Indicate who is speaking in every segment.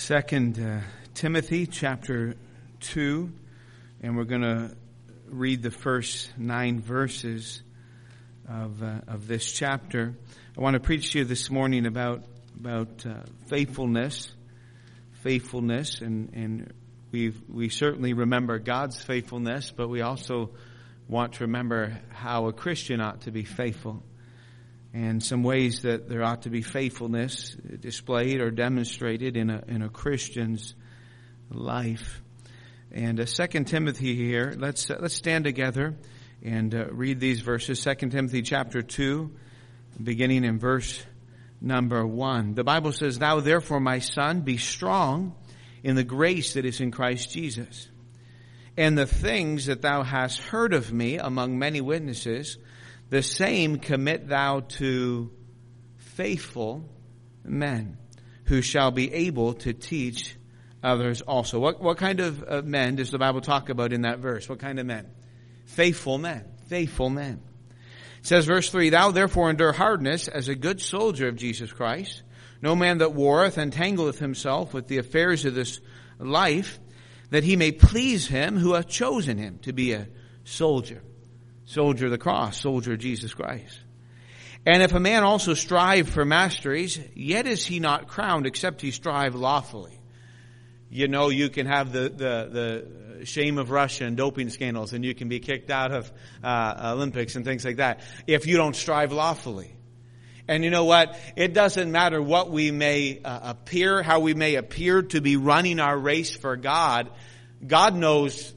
Speaker 1: 2 Timothy chapter 2, and we're going to read the first 9 verses of this chapter. I want to preach to you this morning about faithfulness, and we certainly remember God's faithfulness, but we also want to remember how a Christian ought to be faithful, and some ways that there ought to be faithfulness displayed or demonstrated in a Christian's life. And 2 Timothy here, let's stand together and read these verses. 2 Timothy chapter 2, beginning in verse number 1. The Bible says, "Thou therefore, my son, be strong in the grace that is in Christ Jesus. And the things that thou hast heard of me among many witnesses, the same commit thou to faithful men, who shall be able to teach others also." What kind of men does the Bible talk about in that verse? What kind of men? Faithful men. Faithful men. It says, verse 3, "Thou therefore endure hardness as a good soldier of Jesus Christ. No man that warreth entangleth himself with the affairs of this life, that he may please him who hath chosen him to be a soldier. Soldier of the cross, soldier of Jesus Christ. And if a man also strive for masteries, yet is he not crowned, except he strive lawfully." You know, you can have the shame of Russia and doping scandals, and you can be kicked out of Olympics and things like that if you don't strive lawfully. And you know what? It doesn't matter what we may how we may appear to be running our race for God. God knows,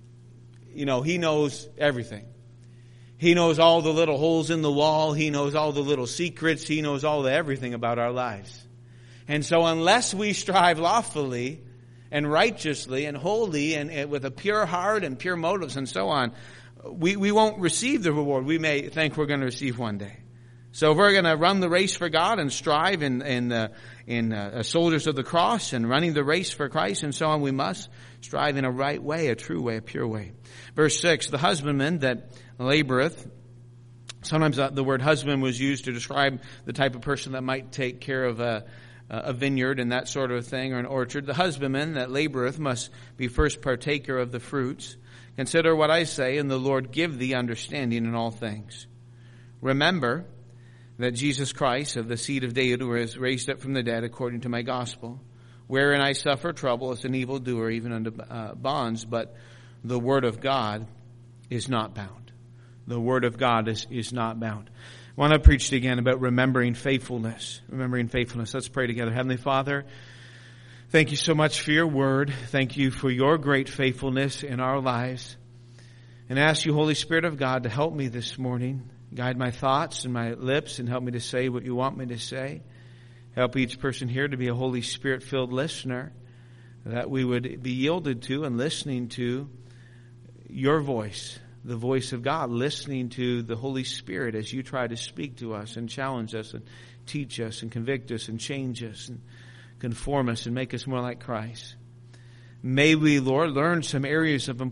Speaker 1: He knows everything. He knows all the little holes in the wall. He knows all the little secrets. He knows all the everything about our lives. And so unless we strive lawfully and righteously and holy and with a pure heart and pure motives and so on, we won't receive the reward we may think we're going to receive one day. So if we're going to run the race for God and strive in soldiers of the cross and running the race for Christ and so on, we must strive in a right way, a true way, a pure way. Verse 6, "The husbandman that laboreth," sometimes the word husband was used to describe the type of person that might take care of a vineyard and that sort of thing, or an orchard. "The husbandman that laboreth must be first partaker of the fruits. Consider what I say, and the Lord give thee understanding in all things. Remember that Jesus Christ of the seed of David was raised up from the dead according to my gospel, wherein I suffer trouble as an evildoer, even unto bonds, but the word of God is not bound." The word of God is not bound. I want to preach again about remembering faithfulness. Remembering faithfulness. Let's pray together. Heavenly Father, thank you so much for your word. Thank you for your great faithfulness in our lives. And I ask you, Holy Spirit of God, to help me this morning. Guide my thoughts and my lips and help me to say what you want me to say. Help each person here to be a Holy Spirit-filled listener, that we would be yielded to and listening to your voice, the voice of God, listening to the Holy Spirit as you try to speak to us and challenge us and teach us and convict us and change us and conform us and make us more like Christ. May we, Lord, learn some areas of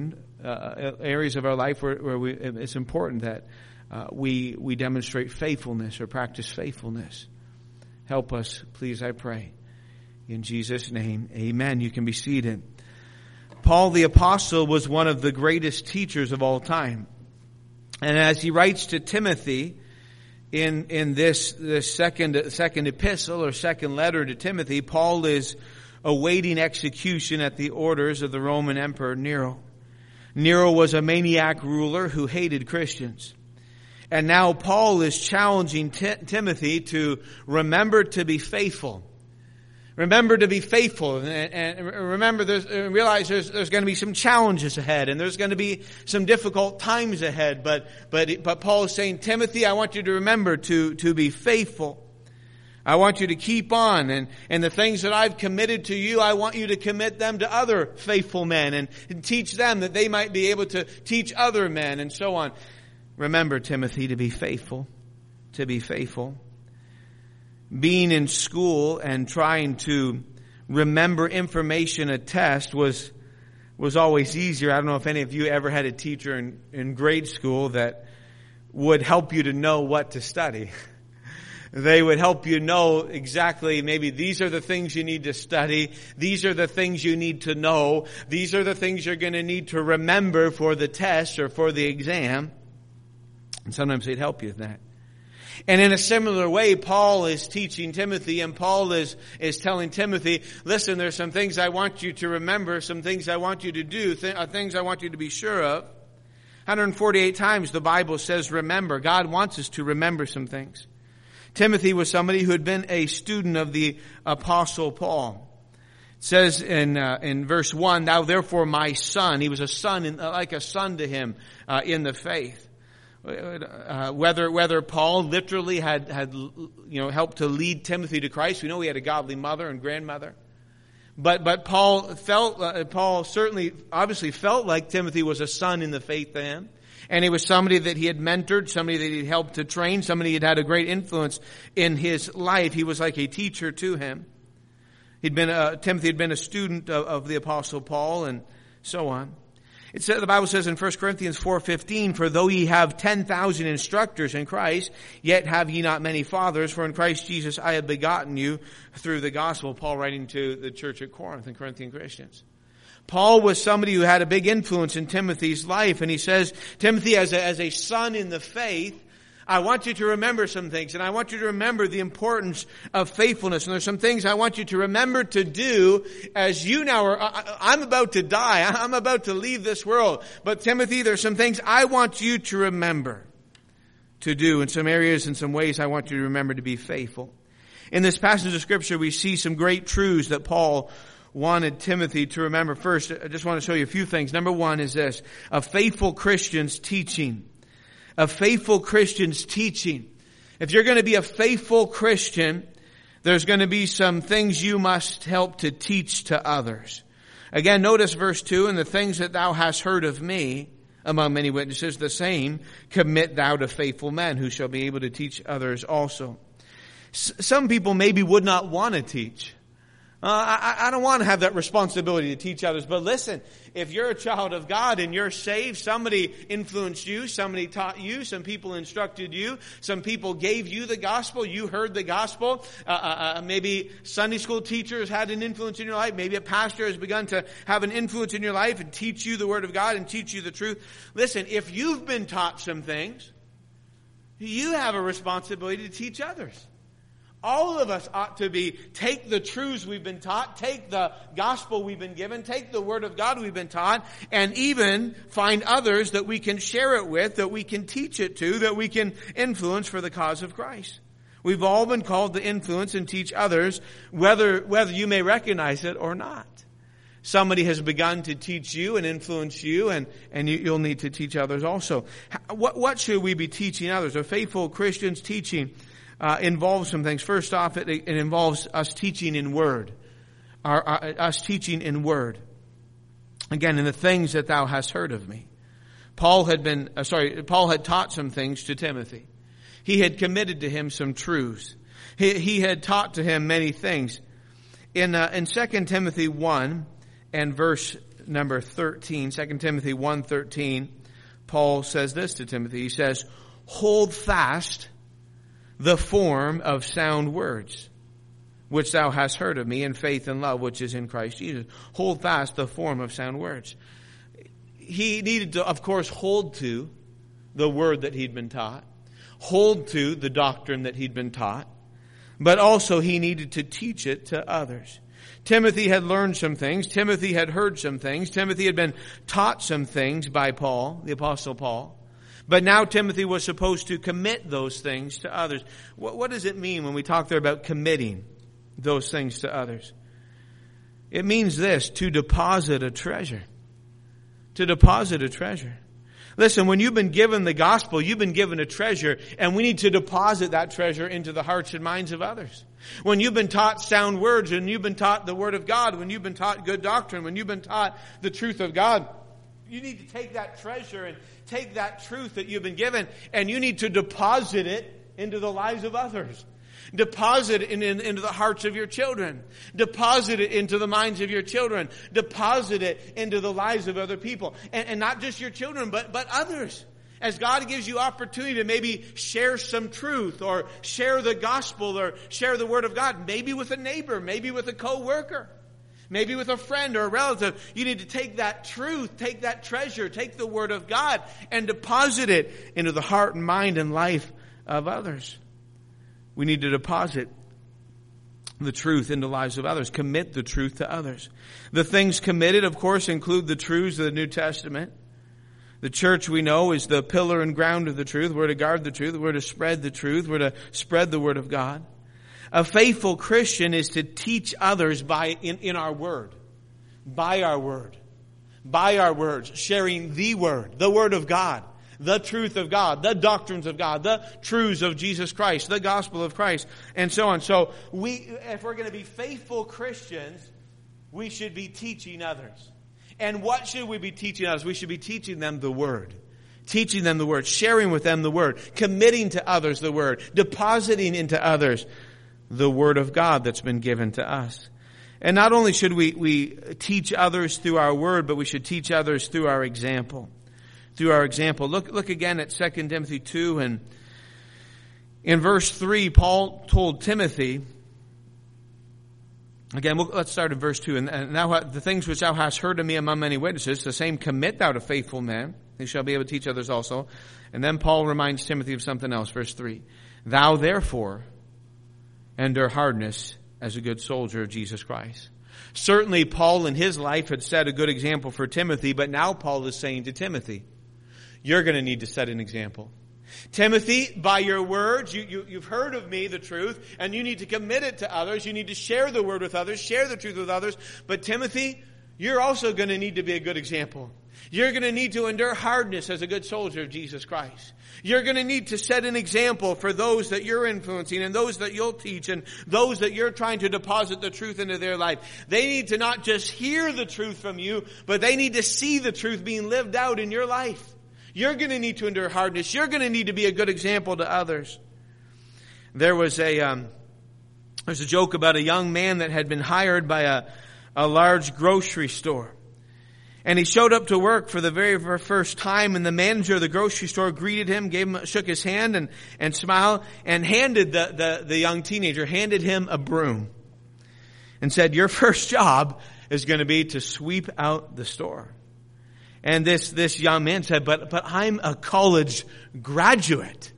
Speaker 1: areas of our life where it's important that we demonstrate faithfulness or practice faithfulness. Help us, please, I pray. In Jesus' name, amen. You can be seated. Paul the Apostle was one of the greatest teachers of all time. And as he writes to Timothy in this second epistle or second letter to Timothy, Paul is awaiting execution at the orders of the Roman Emperor Nero. Nero was a maniac ruler who hated Christians. And now Paul is challenging Timothy to remember to be faithful. Remember to be faithful, and remember, realize there's going to be some challenges ahead, and there's going to be some difficult times ahead. But Paul is saying, Timothy, I want you to remember to be faithful. I want you to keep on, and the things that I've committed to you, I want you to commit them to other faithful men and teach them that they might be able to teach other men, and so on. Remember, Timothy, to be faithful. To be faithful. Being in school and trying to remember information at test was always easier. I don't know if any of you ever had a teacher in grade school that would help you to know what to study. They would help you know exactly, maybe these are the things you need to study. These are the things you need to know. These are the things you're going to need to remember for the test or for the exam. And sometimes they'd help you with that. And in a similar way, Paul is teaching Timothy, and Paul is telling Timothy, listen, there's some things I want you to remember, some things I want you to do, things I want you to be sure of. 148 times the Bible says remember. God wants us to remember some things. Timothy was somebody who had been a student of the Apostle Paul. It says in verse 1, thou therefore my son, he was a son, like a son to him in the faith. Whether Paul literally had helped to lead Timothy to Christ, we know he had a godly mother and grandmother. But Paul certainly obviously felt like Timothy was a son in the faith to him. And he was somebody that he had mentored, somebody that he had helped to train, somebody that had a great influence in his life. He was like a teacher to him. Timothy had been a student of the Apostle Paul and so on. The Bible says in 1 Corinthians 4:15, for though ye have 10,000 instructors in Christ, yet have ye not many fathers, for in Christ Jesus I have begotten you through the gospel. Paul writing to the church at Corinth and Corinthian Christians. Paul was somebody who had a big influence in Timothy's life, and he says, Timothy, as a son in the faith, I want you to remember some things, and I want you to remember the importance of faithfulness. And there's some things I want you to remember to do as you now I'm about to die. I'm about to leave this world. But Timothy, there's some things I want you to remember to do. In some areas, in some ways, I want you to remember to be faithful. In this passage of Scripture, we see some great truths that Paul wanted Timothy to remember. First, I just want to show you a few things. Number one is this: a faithful Christian's teaching. A faithful Christian's teaching. If you're going to be a faithful Christian, there's going to be some things you must help to teach to others. Again, notice verse 2, and the things that thou hast heard of me among many witnesses, the same commit thou to faithful men who shall be able to teach others also. Some people maybe would not want to teach. I don't want to have that responsibility to teach others. But listen, if you're a child of God and you're saved, somebody influenced you, somebody taught you, some people instructed you, some people gave you the gospel, you heard the gospel. Maybe Sunday school teachers had an influence in your life. Maybe a pastor has begun to have an influence in your life and teach you the Word of God and teach you the truth. Listen, if you've been taught some things, you have a responsibility to teach others. All of us ought to take the truths we've been taught, take the gospel we've been given, take the Word of God we've been taught, and even find others that we can share it with, that we can teach it to, that we can influence for the cause of Christ. We've all been called to influence and teach others, whether you may recognize it or not. Somebody has begun to teach you and influence you, and you'll need to teach others also. What should we be teaching others? A faithful Christian's teaching involves some things. First off, it involves us teaching in word. Us teaching in word. Again, in the things that thou hast heard of me. Paul had taught some things to Timothy. He had committed to him some truths. He had taught to him many things. In 2 Timothy 1 and verse number 13, 2 Timothy 1:13, Paul says this to Timothy. He says, hold fast the form of sound words, which thou hast heard of me in faith and love, which is in Christ Jesus. Hold fast the form of sound words. He needed to, of course, hold to the word that he'd been taught, hold to the doctrine that he'd been taught, but also he needed to teach it to others. Timothy had learned some things. Timothy had heard some things. Timothy had been taught some things by Paul, the Apostle Paul. But now Timothy was supposed to commit those things to others. What does it mean when we talk there about committing those things to others? It means this: to deposit a treasure. To deposit a treasure. Listen, when you've been given the gospel, you've been given a treasure, and we need to deposit that treasure into the hearts and minds of others. When you've been taught sound words, when you've been taught the Word of God, when you've been taught good doctrine, when you've been taught the truth of God, you need to take that treasure and take that truth that you've been given, and you need to deposit it into the lives of others. Deposit it into the hearts of your children. Deposit it into the minds of your children. Deposit it into the lives of other people. And not just your children, but others. As God gives you opportunity to maybe share some truth or share the gospel or share the word of God, maybe with a neighbor, maybe with a co-worker, maybe with a friend or a relative, you need to take that truth, take that treasure, take the word of God and deposit it into the heart and mind and life of others. We need to deposit the truth into the lives of others. Commit the truth to others. The things committed, of course, include the truths of the New Testament. The church, we know, is the pillar and ground of the truth. We're to guard the truth. We're to spread the truth. We're to spread the word of God. A faithful Christian is to teach others in our word. By our word. By our words. Sharing the word of God. The truth of God. The doctrines of God. The truths of Jesus Christ. The gospel of Christ. And so on. So if we're going to be faithful Christians, we should be teaching others. And what should we be teaching others? We should be teaching them the word. Teaching them the word. Sharing with them the word. Committing to others the word. Depositing into others the word of God that's been given to us. And not only should we teach others through our word, but we should teach others through our example. Through our example. Look again at 2 Timothy 2, and in verse 3, Paul told Timothy, again, let's start in verse 2. And now the things which thou hast heard of me among many witnesses, the same commit thou to faithful men. They shall be able to teach others also. And then Paul reminds Timothy of something else, verse 3. Thou therefore endure hardness as a good soldier of Jesus Christ. Certainly Paul in his life had set a good example for Timothy, but now Paul is saying to Timothy, you're going to need to set an example. Timothy, by your words, you've heard of me, the truth, and you need to commit it to others. You need to share the word with others, share the truth with others. But Timothy, you're also going to need to be a good example. You're going to need to endure hardness as a good soldier of Jesus Christ. You're going to need to set an example for those that you're influencing and those that you'll teach and those that you're trying to deposit the truth into their life. They need to not just hear the truth from you, but they need to see the truth being lived out in your life. You're going to need to endure hardness. You're going to need to be a good example to others. There's a joke about a young man that had been hired by a large grocery store. And he showed up to work for the very first time, and the manager of the grocery store greeted him, shook his hand and smiled, and handed the young teenager, handed him a broom. And said, your first job is going to be to sweep out the store. And this young man said, but I'm a college graduate.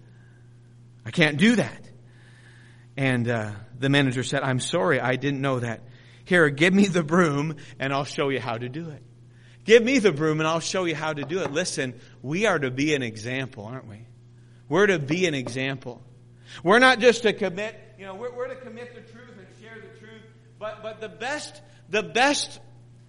Speaker 1: I can't do that. And the manager said, I'm sorry, I didn't know that. Here, give me the broom and I'll show you how to do it. Give me the broom and I'll show you how to do it. Listen, we are to be an example, aren't we? We're to be an example. We're not just to commit, we're to commit the truth and share the truth. But the best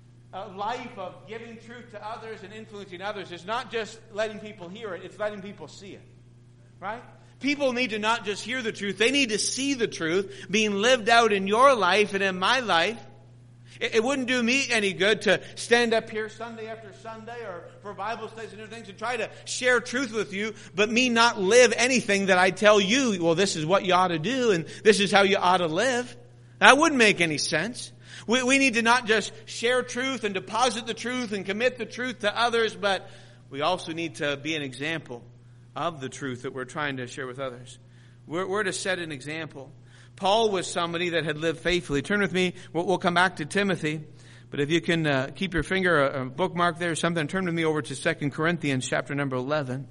Speaker 1: life of giving truth to others and influencing others is not just letting people hear it, it's letting people see it. Right? People need to not just hear the truth, they need to see the truth being lived out in your life and in my life. It wouldn't do me any good to stand up here Sunday after Sunday or for Bible studies and different things and try to share truth with you, but me not live anything that I tell you, well, this is what you ought to do and this is how you ought to live. That wouldn't make any sense. We need to not just share truth and deposit the truth and commit the truth to others, but we also need to be an example of the truth that we're trying to share with others. We're to set an example. Paul was somebody that had lived faithfully. Turn with me. We'll come back to Timothy. But if you can keep your finger, a bookmark there or something, turn with me over to 2 Corinthians chapter number 11.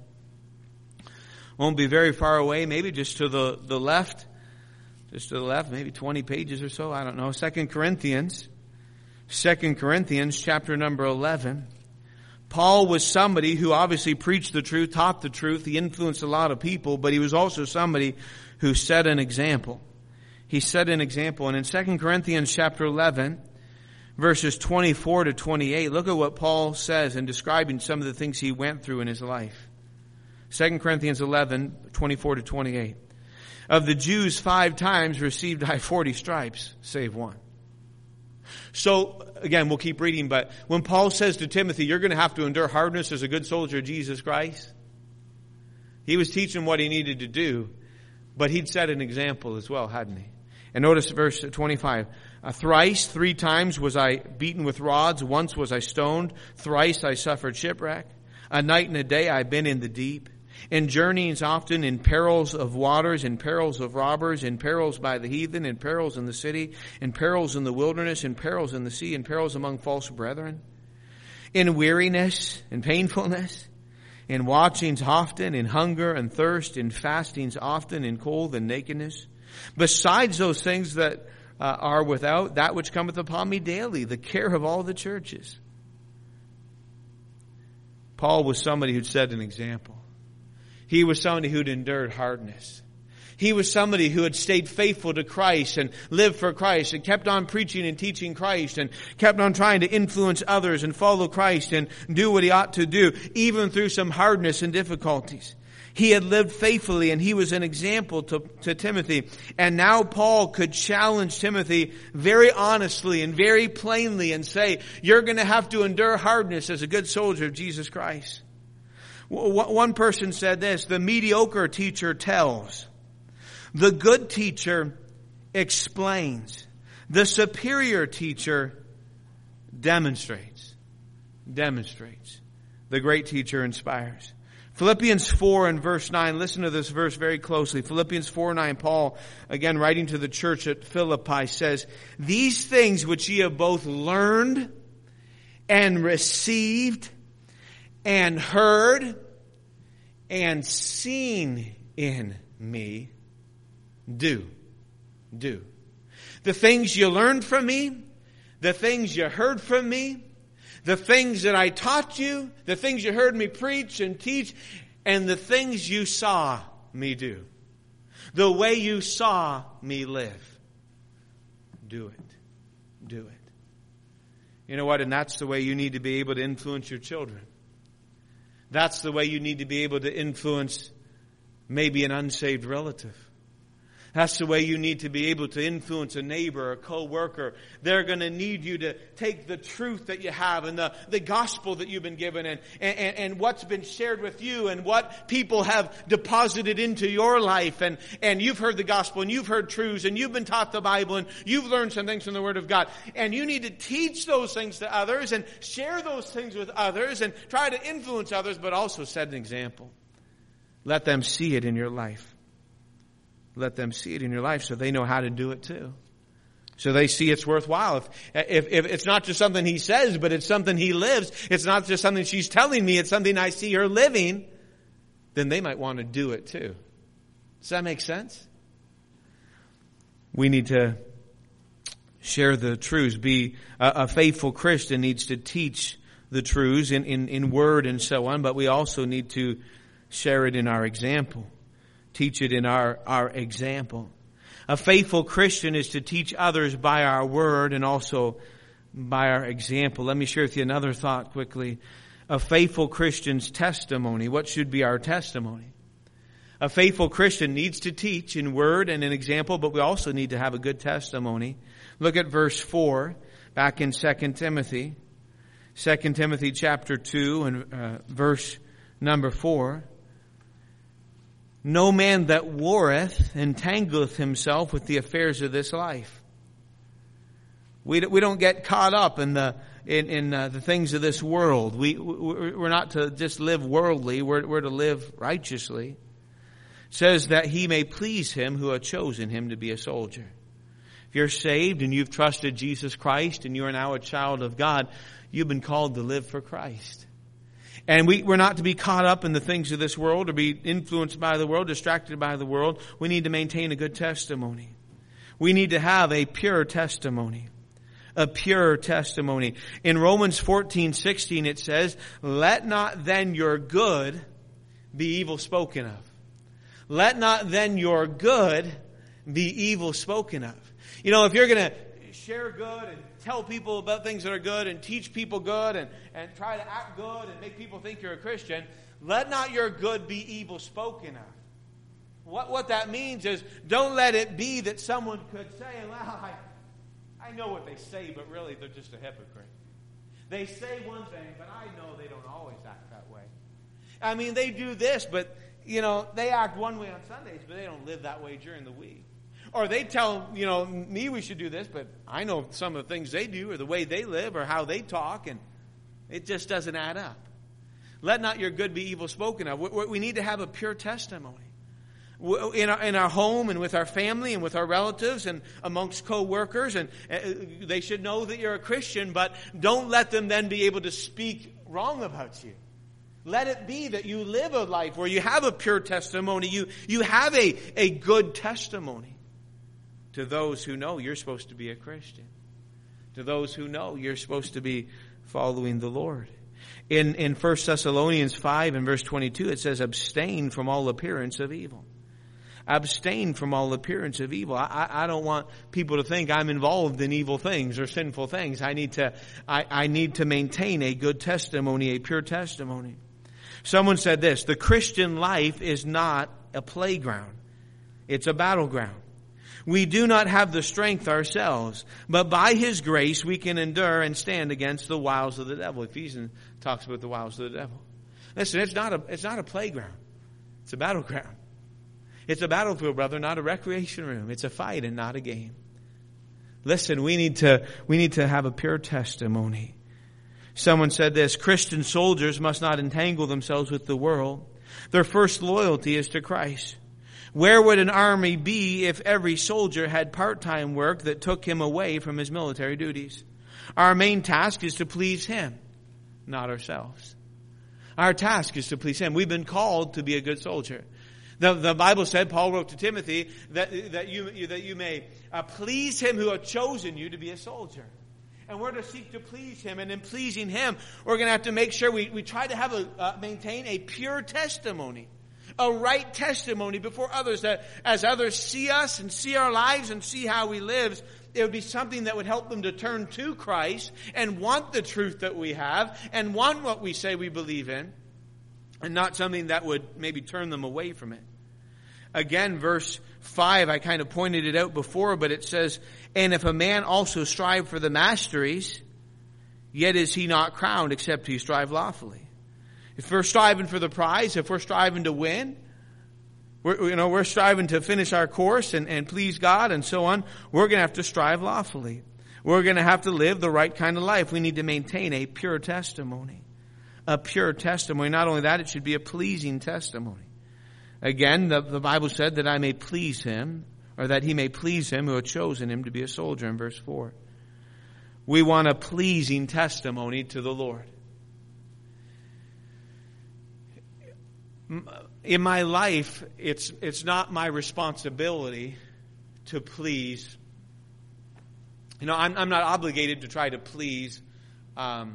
Speaker 1: Won't be very far away, maybe just to the left. Just to the left, maybe 20 pages or so. I don't know. 2 Corinthians chapter number 11. Paul was somebody who obviously preached the truth, taught the truth. He influenced a lot of people, but he was also somebody who set an example. He set an example. And in 2 Corinthians chapter 11, verses 24 to 28, look at what Paul says in describing some of the things he went through in his life. 2 Corinthians 11, 24 to 28. Of the Jews 5 times received I 40 stripes, save one. So, again, we'll keep reading, but when Paul says to Timothy, you're going to have to endure hardness as a good soldier of Jesus Christ, he was teaching what he needed to do, but he'd set an example as well, hadn't he? And notice verse 25. Thrice, 3 times was I beaten with rods. Once was I stoned. Thrice I suffered shipwreck. A night and a day I've been in the deep. In journeyings often, in perils of waters, in perils of robbers, in perils by the heathen, in perils in the city, in perils in the wilderness, in perils in the sea, in perils among false brethren. In weariness and painfulness, in watchings often, in hunger and thirst, in fastings often, in cold and nakedness. Besides those things that are without, that which cometh upon me daily, the care of all the churches. Paul was somebody who'd set an example. He was somebody who'd endured hardness. He was somebody who had stayed faithful to Christ and lived for Christ and kept on preaching and teaching Christ and kept on trying to influence others and follow Christ and do what he ought to do, even through some hardness and difficulties. He had lived faithfully and he was an example to Timothy. And now Paul could challenge Timothy very honestly and very plainly and say, you're going to have to endure hardness as a good soldier of Jesus Christ. One person said this, the mediocre teacher tells. The good teacher explains. The superior teacher demonstrates. The great teacher inspires. Philippians 4 and verse 9, listen to this verse very closely. Philippians 4:9, Paul, again writing to the church at Philippi, says, these things which ye have both learned and received and heard and seen in me, do. The things you learned from me, the things you heard from me, the things that I taught you, the things you heard me preach and teach, and the things you saw me do. The way you saw me live. Do it. You know what? And that's the way you need to be able to influence your children. That's the way you need to be able to influence maybe an unsaved relative. That's the way you need to be able to influence a neighbor, a co-worker. They're going to need you to take the truth that you have and the gospel that you've been given and what's been shared with you and what people have deposited into your life. And you've heard the gospel and you've heard truths and you've been taught the Bible and you've learned some things from the Word of God. And you need to teach those things to others and share those things with others and try to influence others, but also set an example. Let them see it in your life. Let them see it in your life so they know how to do it too. So they see it's worthwhile. If it's not just something he says, but it's something he lives, it's not just something she's telling me, it's something I see her living, then they might want to do it too. Does that make sense? We need to share the truths. Be a faithful Christian needs to teach the truths in word and so on, but we also need to share it in our example. Teach it in our example. A faithful Christian is to teach others by our word and also by our example. Let me share with you another thought quickly. A faithful Christian's testimony. What should be our testimony? A faithful Christian needs to teach in word and in example, but we also need to have a good testimony. Look at verse 4 back in 2 Timothy. 2 Timothy chapter 2 and verse number 4. No man that warreth entangleth himself with the affairs of this life. We don't get caught up in the things of this world. We're not to just live worldly. We're to live righteously. It says that he may please him who hath chosen him to be a soldier. If you're saved and you've trusted Jesus Christ and you are now a child of God, you've been called to live for Christ. And we're not to be caught up in the things of this world or be influenced by the world, distracted by the world. We need to maintain a good testimony. We need to have a pure testimony. A pure testimony. In Romans 14:16 it says, let not then your good be evil spoken of. Let not then your good be evil spoken of. You know, if you're going to share good and tell people about things that are good and teach people good and try to act good and make people think you're a Christian, let not your good be evil spoken of. What that means is don't let it be that someone could say, well, I know what they say, but really they're just a hypocrite. They say one thing, but I know they don't always act that way. I mean, they do this, but, you know, they act one way on Sundays, but they don't live that way during the week. Or they tell, you know, me we should do this, but I know some of the things they do or the way they live or how they talk, and it just doesn't add up. Let not your good be evil spoken of. We need to have a pure testimony. In our home and with our family and with our relatives and amongst co-workers. And they should know that you're a Christian, but don't let them then be able to speak wrong about you. Let it be that you live a life where you have a pure testimony. You have a good testimony to those who know you're supposed to be a Christian. To those who know you're supposed to be following the Lord. In 1 Thessalonians 5 and verse 22, it says, abstain from all appearance of evil. Abstain from all appearance of evil. I don't want people to think I'm involved in evil things or sinful things. I need to maintain a good testimony, a pure testimony. Someone said this, the Christian life is not a playground. It's a battleground. We do not have the strength ourselves, but by His grace we can endure and stand against the wiles of the devil. Ephesians talks about the wiles of the devil. Listen, it's not a playground. It's a battleground. It's a battlefield, brother, not a recreation room. It's a fight and not a game. Listen, we need to have a pure testimony. Someone said this, Christian soldiers must not entangle themselves with the world. Their first loyalty is to Christ. Where would an army be if every soldier had part-time work that took him away from his military duties? Our main task is to please Him, not ourselves. Our task is to please Him. We've been called to be a good soldier. The Bible said, Paul wrote to Timothy, that you may please Him who has chosen you to be a soldier. And we're to seek to please Him. And in pleasing Him, we're going to have to make sure we try to maintain a pure testimony. A right testimony before others, that as others see us and see our lives and see how we live, it would be something that would help them to turn to Christ and want the truth that we have and want what we say we believe in, and not something that would maybe turn them away from it. Again, verse 5, I kind of pointed it out before, but it says, and if a man also strive for the masteries, yet is he not crowned except he strive lawfully. If we're striving for the prize, if we're striving to win, we're striving to finish our course and please God and so on, we're going to have to strive lawfully. We're going to have to live the right kind of life. We need to maintain a pure testimony. A pure testimony. Not only that, it should be a pleasing testimony. Again, the Bible said that I may please Him, or that He may please Him who had chosen him to be a soldier in verse 4. We want a pleasing testimony to the Lord. In my life, it's not my responsibility to please. I'm not obligated to try to please Prime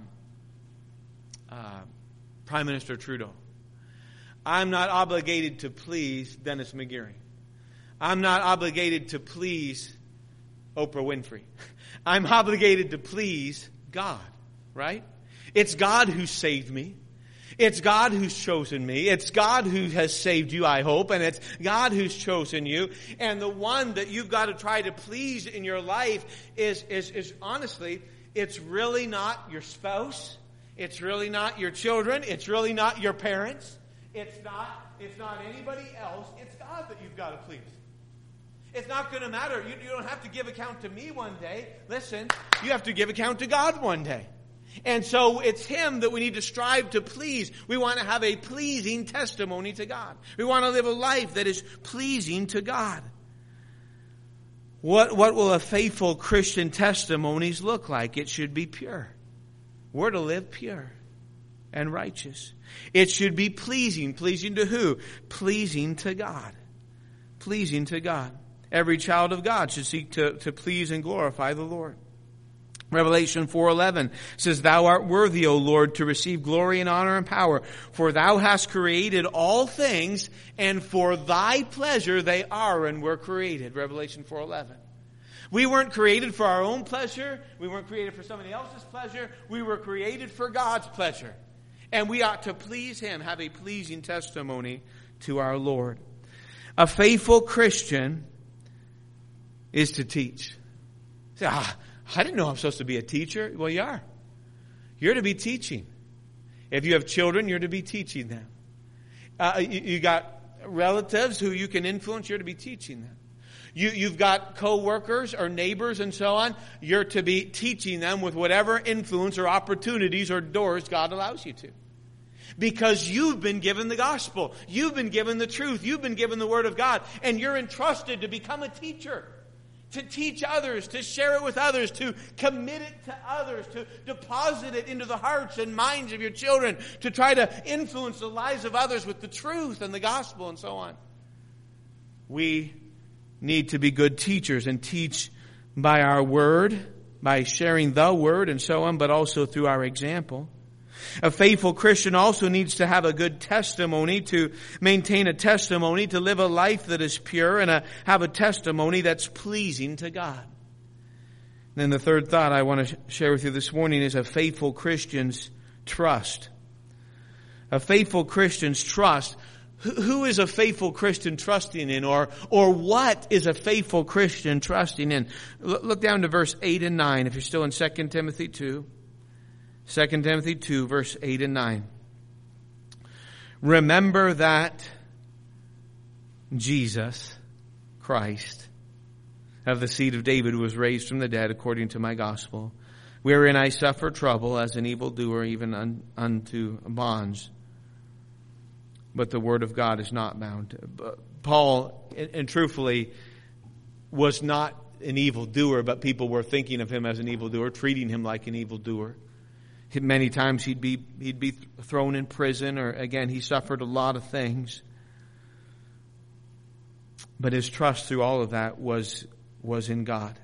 Speaker 1: Minister Trudeau. I'm not obligated to please Dennis McGeary. I'm not obligated to please Oprah Winfrey. I'm obligated to please God, right? It's God who saved me. It's God who's chosen me. It's God who has saved you, I hope, and it's God who's chosen you. And the one that you've got to try to please in your life is honestly, it's really not your spouse. It's really not your children. It's really not your parents. It's not anybody else. It's God that you've got to please. It's not going to matter. You don't have to give account to me one day. Listen, you have to give account to God one day. And so it's Him that we need to strive to please. We want to have a pleasing testimony to God. We want to live a life that is pleasing to God. What will a faithful Christian testimonies look like? It should be pure. We're to live pure and righteous. It should be pleasing. Pleasing to who? Pleasing to God. Pleasing to God. Every child of God should seek to please and glorify the Lord. Revelation 4:11 says, Thou art worthy, O Lord, to receive glory and honor and power, for Thou hast created all things, and for Thy pleasure they are and were created. Revelation 4:11. We weren't created for our own pleasure. We weren't created for somebody else's pleasure. We were created for God's pleasure. And we ought to please Him, have a pleasing testimony to our Lord. A faithful Christian is to teach. Say, I didn't know I'm supposed to be a teacher. Well, you are. You're to be teaching. If you have children, you're to be teaching them. You got relatives who you can influence, you're to be teaching them. You've got co-workers or neighbors and so on, you're to be teaching them with whatever influence or opportunities or doors God allows you to. Because you've been given the gospel. You've been given the truth. You've been given the Word of God. And you're entrusted to become a teacher. To teach others, to share it with others, to commit it to others, to deposit it into the hearts and minds of your children, to try to influence the lives of others with the truth and the gospel and so on. We need to be good teachers and teach by our word, by sharing the word and so on, but also through our example. A faithful Christian also needs to have a good testimony, to maintain a testimony, to live a life that is pure, and have a testimony that's pleasing to God. And then the third thought I want to share with you this morning is a faithful Christian's trust. A faithful Christian's trust. Who is a faithful Christian trusting in, or what is a faithful Christian trusting in? Look down to verse 8 and 9 if you're still in 2 Timothy 2. 2 Timothy 2, verse 8 and 9. Remember that Jesus Christ, of the seed of David, was raised from the dead according to my gospel, wherein I suffer trouble as an evildoer, even unto bonds. But the word of God is not bound. Paul, and truthfully, was not an evildoer, but people were thinking of him as an evildoer, treating him like an evildoer. Many times he'd be thrown in prison, or again, he suffered a lot of things. But his trust through all of that was in God.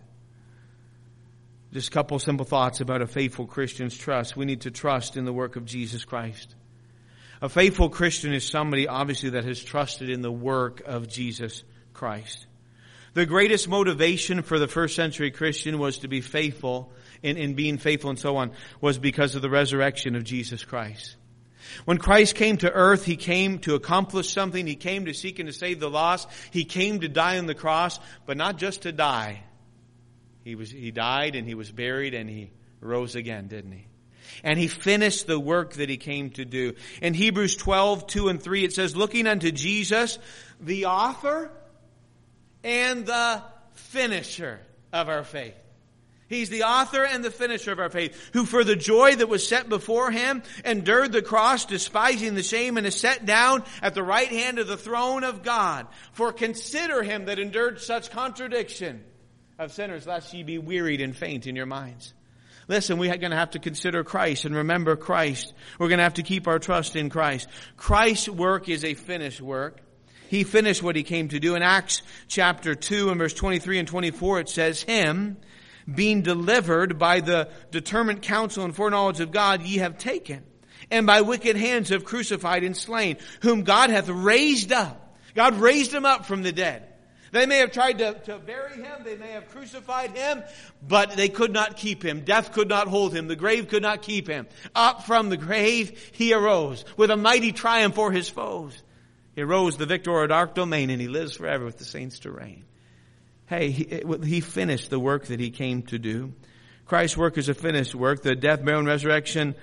Speaker 1: Just a couple simple thoughts about a faithful Christian's trust. We need to trust in the work of Jesus Christ. A faithful Christian is somebody, obviously, that has trusted in the work of Jesus Christ. The greatest motivation for the first century Christian was to be faithful, in being faithful and so on, was because of the resurrection of Jesus Christ. When Christ came to earth, He came to accomplish something. He came to seek and to save the lost. He came to die on the cross, but not just to die. He died and He was buried and He rose again, didn't He? And He finished the work that He came to do. In Hebrews 12, 2 and 3, it says, looking unto Jesus, the author and the finisher of our faith. He's the author and the finisher of our faith, who for the joy that was set before Him endured the cross, despising the shame, and is set down at the right hand of the throne of God. For consider Him that endured such contradiction of sinners, lest ye be wearied and faint in your minds. Listen, we're going to have to consider Christ and remember Christ. We're going to have to keep our trust in Christ. Christ's work is a finished work. He finished what He came to do. In Acts chapter 2 and verse 23 and 24, it says, Him, being delivered by the determined counsel and foreknowledge of God, ye have taken, and by wicked hands have crucified and slain, whom God hath raised up. God raised Him up from the dead. They may have tried to bury Him, they may have crucified Him, but they could not keep Him. Death could not hold Him. The grave could not keep Him. Up from the grave He arose with a mighty triumph for His foes. He arose the victor of dark domain, and He lives forever with the saints to reign. Hey, He finished the work that He came to do. Christ's work is a finished work. The death, burial, and resurrection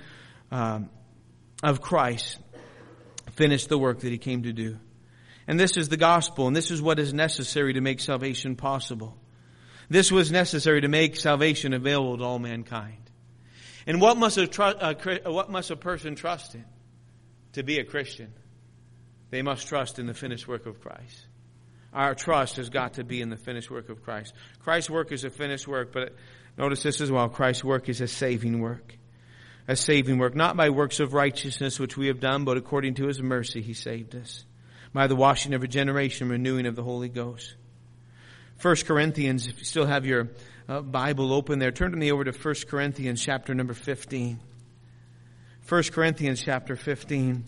Speaker 1: of Christ finished the work that He came to do. And this is the gospel, and this is what is necessary to make salvation possible. This was necessary to make salvation available to all mankind. And what must a person trust in to be a Christian? They must trust in the finished work of Christ. Our trust has got to be in the finished work of Christ. Christ's work is a finished work, but notice this as well. Christ's work is a saving work. A saving work, not by works of righteousness which we have done, but according to His mercy He saved us, by the washing of regeneration, renewing of the Holy Ghost. 1 Corinthians, if you still have your Bible open there, turn me over to 1 Corinthians chapter number 15. 1 Corinthians chapter 15.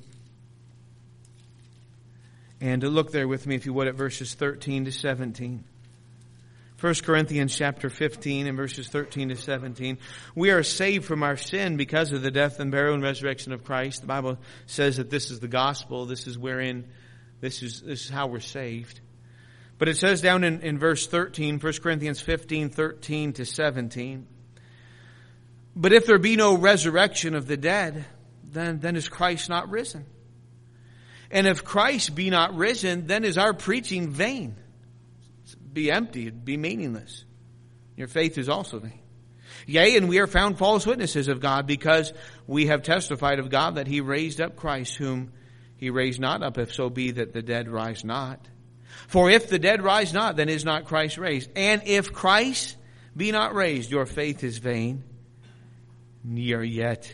Speaker 1: And look there with me, if you would, at verses 13 to 17. 1 Corinthians chapter 15 and verses 13 to 17. We are saved from our sin because of the death and burial and resurrection of Christ. The Bible says that this is the gospel. This is how we're saved. But it says down in verse 13, 1 Corinthians 15, 13 to 17. But if there be no resurrection of the dead, then is Christ not risen? And if Christ be not risen, then is our preaching vain. It'd be empty. It'd be meaningless. Your faith is also vain. Yea, and we are found false witnesses of God, because we have testified of God that he raised up Christ, whom he raised not up, if so be that the dead rise not. For if the dead rise not, then is not Christ raised. And if Christ be not raised, your faith is vain, and ye are yet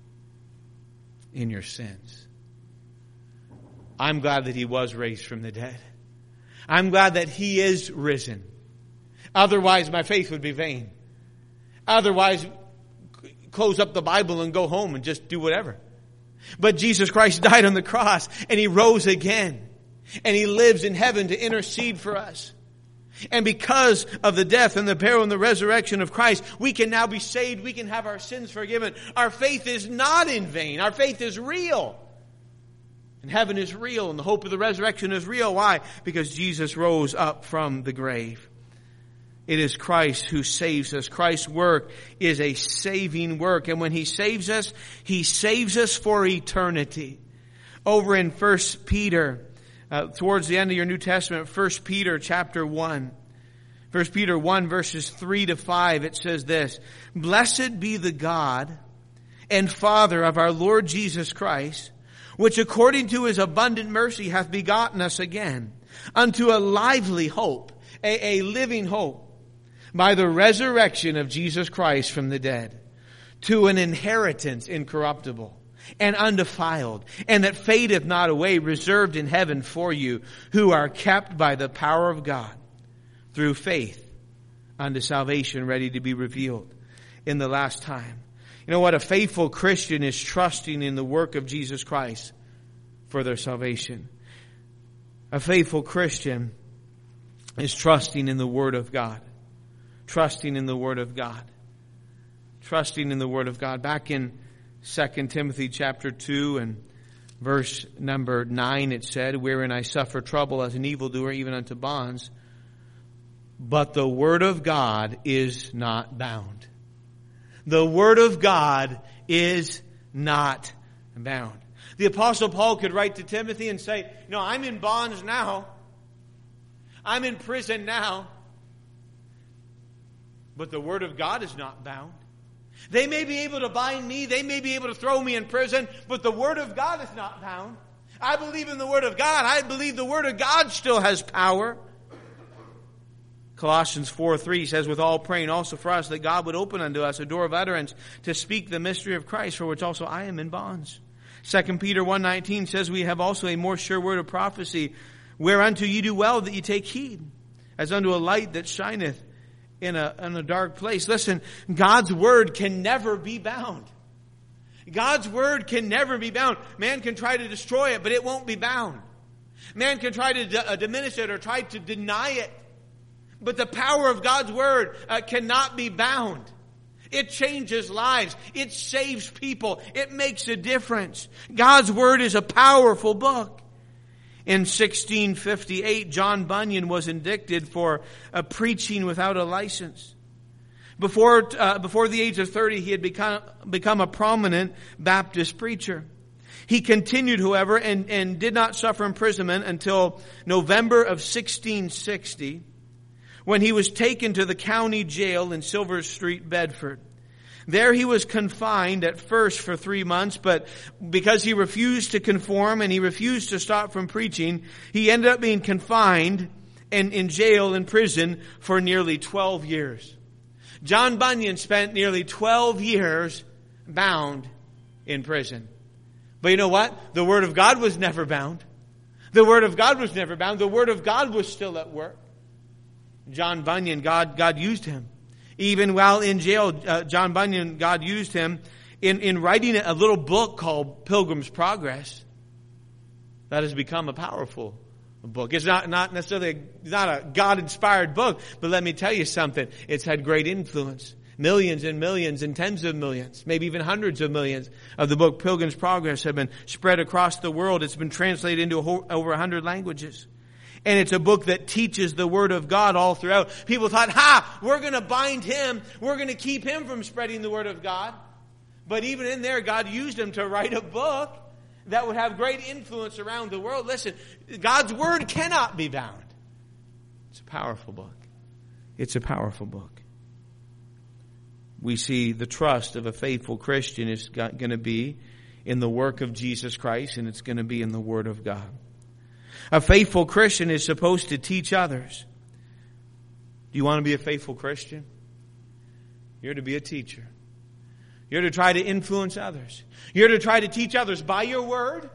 Speaker 1: in your sins. I'm glad that he was raised from the dead. I'm glad that he is risen. Otherwise, my faith would be vain. Otherwise, close up the Bible and go home and just do whatever. But Jesus Christ died on the cross, and he rose again. And he lives in heaven to intercede for us. And because of the death and the burial and the resurrection of Christ, we can now be saved. We can have our sins forgiven. Our faith is not in vain. Our faith is real. And heaven is real, and the hope of the resurrection is real. Why? Because Jesus rose up from the grave. It is Christ who saves us. Christ's work is a saving work. And when he saves us for eternity. Over in 1 Peter, towards the end of your New Testament, 1 Peter chapter 1. 1 Peter 1 verses 3 to 5, it says this: Blessed be the God and Father of our Lord Jesus Christ, which according to his abundant mercy hath begotten us again unto a lively hope, a living hope, by the resurrection of Jesus Christ from the dead, to an inheritance incorruptible and undefiled, and that fadeth not away, reserved in heaven for you, who are kept by the power of God through faith unto salvation, ready to be revealed in the last time. You know what? A faithful Christian is trusting in the work of Jesus Christ for their salvation. A faithful Christian is trusting in the Word of God. Trusting in the Word of God. Trusting in the Word of God. Back in 2 Timothy chapter 2 and verse number 9, it said, Wherein I suffer trouble as an evildoer, even unto bonds. But the Word of God is not bound. The Word of God is not bound. The Apostle Paul could write to Timothy and say, I'm in bonds now. I'm in prison now. But the Word of God is not bound. They may be able to bind me. They may be able to throw me in prison. But the Word of God is not bound. I believe in the Word of God. I believe the Word of God still has power. Colossians 4:3 says, With all praying also for us, that God would open unto us a door of utterance to speak the mystery of Christ, for which also I am in bonds. 2 Peter 1:19 says, We have also a more sure word of prophecy, whereunto ye do well that ye take heed, as unto a light that shineth in a dark place. Listen, God's Word can never be bound. God's Word can never be bound. Man can try to destroy it, but it won't be bound. Man can try to diminish it or try to deny it. But the power of God's Word cannot be bound. It changes lives. It saves people. It makes a difference. God's Word is a powerful book. In 1658, John Bunyan was indicted for preaching without a license. Before the age of 30, he had become a prominent Baptist preacher. He continued, however, and did not suffer imprisonment until November of 1660, when he was taken to the county jail in Silver Street, Bedford. There he was confined at first for 3 months, but because he refused to conform and he refused to stop from preaching, he ended up being confined and in jail, in prison, for nearly 12 years. John Bunyan spent nearly 12 years bound in prison. But you know what? The Word of God was never bound. The Word of God was never bound. The Word of God was still at work. John Bunyan, God used him. Even while in jail, John Bunyan, God used him in writing a little book called Pilgrim's Progress. That has become a powerful book. It's not necessarily not a God-inspired book, but let me tell you something. It's had great influence. Millions and millions and tens of millions, maybe even hundreds of millions of the book Pilgrim's Progress have been spread across the world. It's been translated into over 100 languages. And it's a book that teaches the Word of God all throughout. People thought, we're going to bind him. We're going to keep him from spreading the Word of God. But even in there, God used him to write a book that would have great influence around the world. Listen, God's Word cannot be bound. It's a powerful book. It's a powerful book. we see the trust of a faithful Christian is going to be in the work of Jesus Christ, and it's going to be in the Word of God. A faithful Christian is supposed to teach others. Do you want to be a faithful Christian? You're to be a teacher. You're to try to influence others. You're to try to teach others by your word.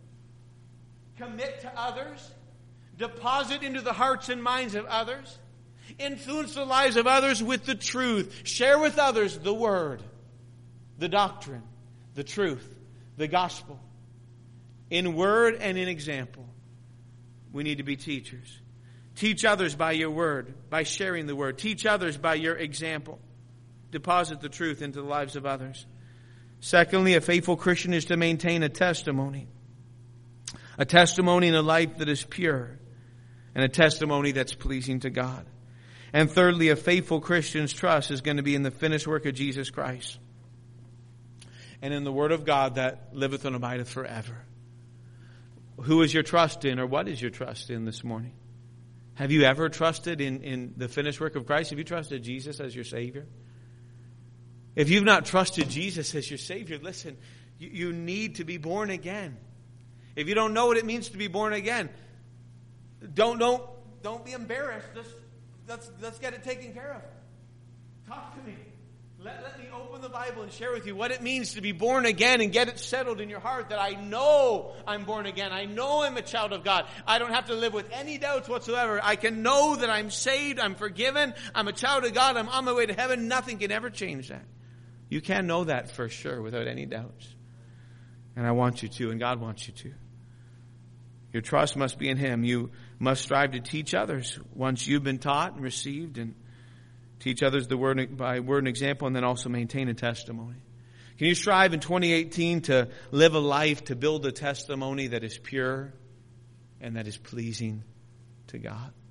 Speaker 1: Commit to others. Deposit into the hearts and minds of others. Influence the lives of others with the truth. Share with others the word, the doctrine, the truth, the gospel. In word and in example, we need to be teachers. Teach others by your word, by sharing the word. Teach others by your example. Deposit the truth into the lives of others. Secondly, a faithful Christian is to maintain a testimony. A testimony in a life that is pure, and a testimony that's pleasing to God. And thirdly, a faithful Christian's trust is going to be in the finished work of Jesus Christ and in the Word of God that liveth and abideth forever. Who is your trust in, or what is your trust in this morning? Have you ever trusted in the finished work of Christ? Have you trusted Jesus as your Savior? If you've not trusted Jesus as your Savior, listen, you need to be born again. If you don't know what it means to be born again, don't be embarrassed. Let's get it taken care of. Talk to me. Let me open the Bible and share with you what it means to be born again and get it settled in your heart that I know I'm born again. I know I'm a child of God. I don't have to live with any doubts whatsoever. I can know that I'm saved, I'm forgiven, I'm a child of God, I'm on my way to heaven. Nothing can ever change that. You can know that for sure without any doubts. And I want you to, and God wants you to. Your trust must be in Him. You must strive to teach others once you've been taught and received, and teach others the word by word and example, and then also maintain a testimony. Can you strive in 2018 to live a life, to build a testimony that is pure and that is pleasing to God?